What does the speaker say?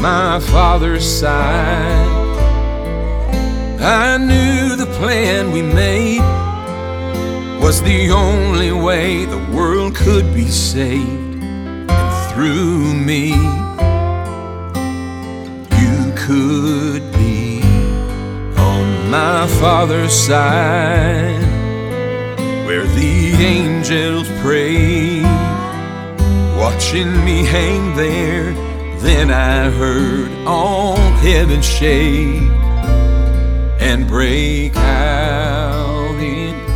my Father's side. I knew the plan we made was the only way the world could be saved, and through me you could be on my Father's side, where the angels prayed, watching me hang there. Then I heard all heaven shake and break out in